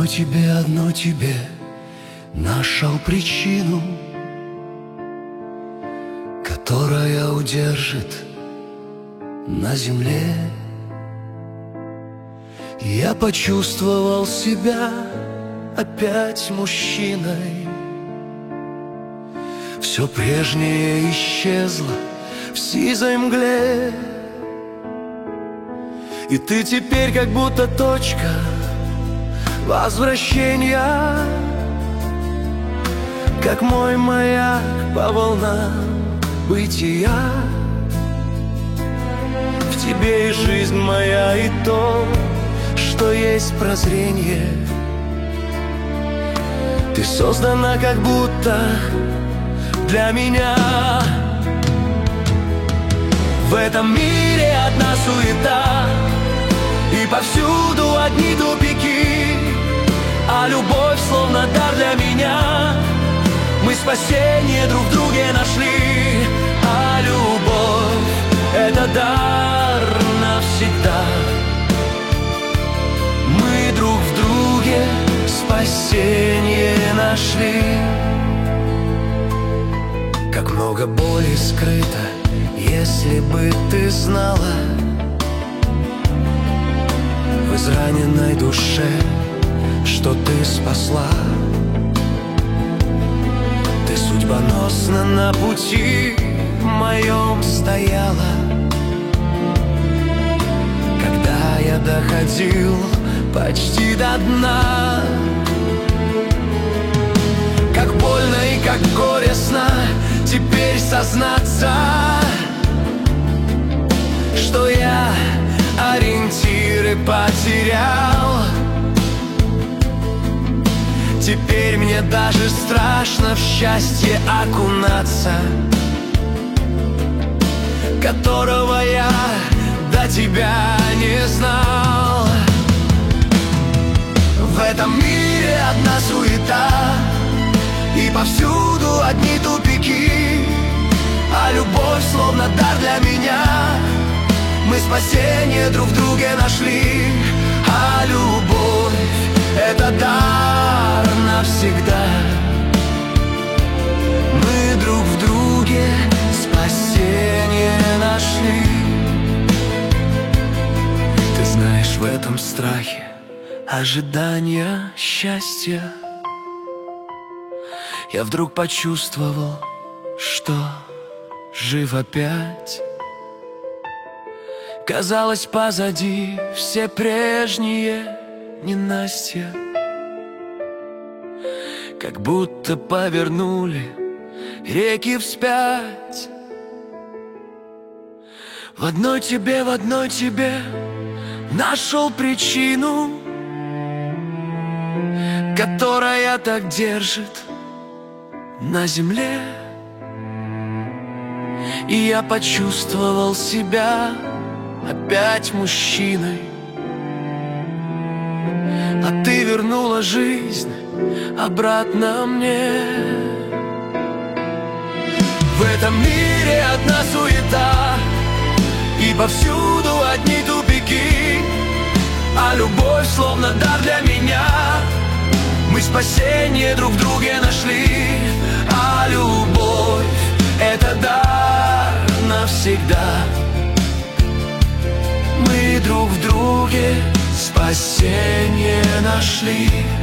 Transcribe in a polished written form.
одной тебе нашел причину, которая удержит на земле. Я почувствовал себя опять мужчиной. Все прежнее исчезло в сизой мгле, и ты теперь как будто точка возвращения, как мой маяк по волнам бытия. В тебе и жизнь моя, и то, что есть прозрение. Ты создана как будто для меня. В этом мире одна суета, и повсюду одни тупики, а любовь словно дар для меня. Мы спасение друг в друге нашли, а любовь — это дар навсегда. Мы друг в друге спасение нашли. Как много боли скрыто, если бы ты знала, в израненной душе, что ты спасла. Ты судьбоносно на пути моем стояла, когда я доходил почти до дна. Как больно и как горестно теперь сознаться, что я ориентиры потерял. Теперь мне даже страшно в счастье окунаться, которого я до тебя не знал. В этом мире одна суета, и повсюду одни тупики, а любовь словно дар для меня. Мы спасение друг в друге нашли, а любовь — это дар навсегда. Мы друг в друге спасение нашли. Ты знаешь, в этом страхе ожидания счастья я вдруг почувствовал, что жив опять. Казалось, позади все прежние ненастья, как будто повернули реки вспять. В одной тебе нашел причину, которая так держит на земле. И я почувствовал себя опять мужчиной, а ты вернула жизнь обратно мне. В этом мире одна суета, и повсюду одни тупики, а любовь словно дар для меня. Мы спасение друг в друге нашли, а любовь — это дар навсегда. Мы друг в друге спасение нашли.